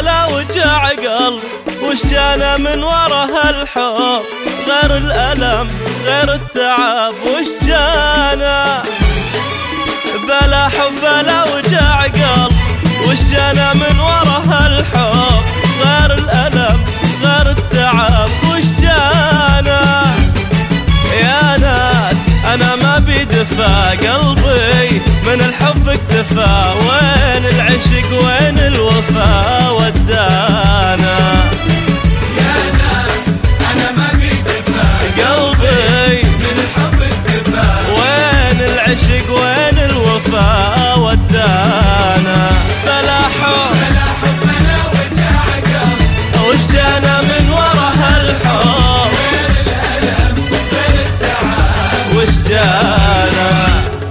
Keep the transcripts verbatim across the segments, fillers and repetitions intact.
بلا وجع قلب وش جانا من ورا هالحب غير الألم غير التعب وش جانا بلا حب بلا وجع قلب وش جانا من ورا هالحب غير الألم غير التعب وش جانا يا ناس أنا ما بيدفى قلبي من الحب اكتفى وين العشق وين الوفا ودانا يا ناس أنا ما بيدفى قلبي من الحب اكتفى وين العشق وين الوفا ودانا بلا حب بلا حب بلا وجع قلب وش جانا من ورا هالحب غير الألم غير التعب وش جانا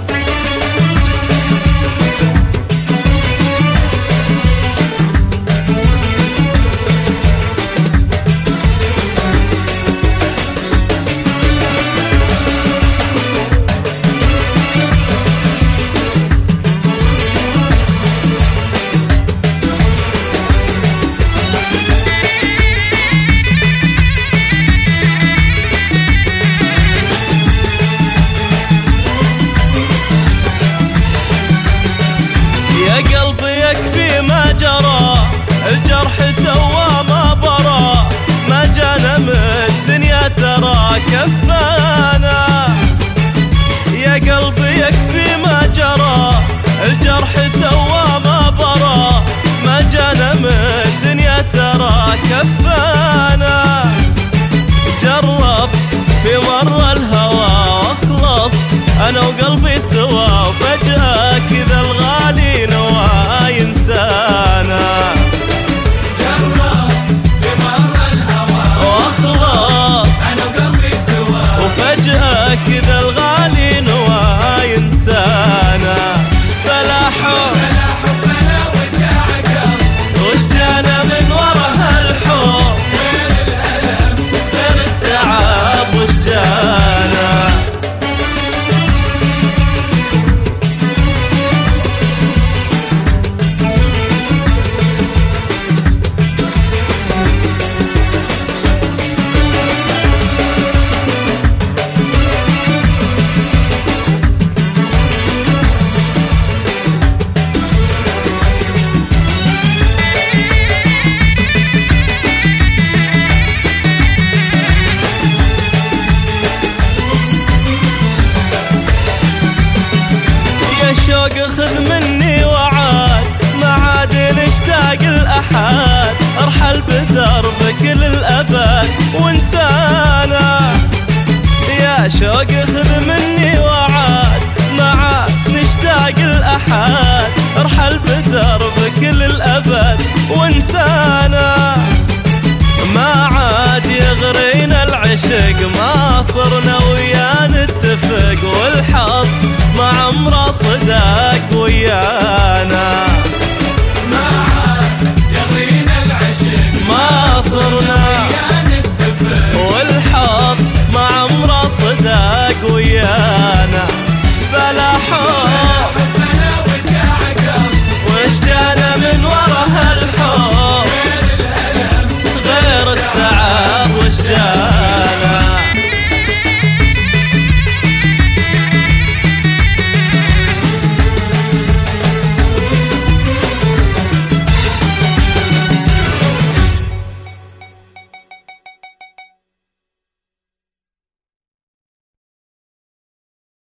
يكفي ما جرى الجرح توا ما برا ما جانا من الدنيا ترى كفانا يا قلبي يكفي ما جرى الجرح توا ما برا ما جانا من الدنيا ترى كفانا جرب في مر الهوى واخلص انا وقلبي سوا وفجأة كذا الغالي نوى ينسانا جرب في مر الهوى واخلص أنا وقلبي سوا وفجأة كذا الغالي نوى ينسانا بلا حب بلا حب بلا وجع قلب وش جانا من ورا هالحب غير الألم غير التعب وش جانا الشوق خذ مني وعاد ما عاد نشتاق الأحد ارحل بدربك للأبد وانسانا يا شوق خذ مني وعاد ما عاد نشتاق الأحد ارحل بدربك للأبد وانسانا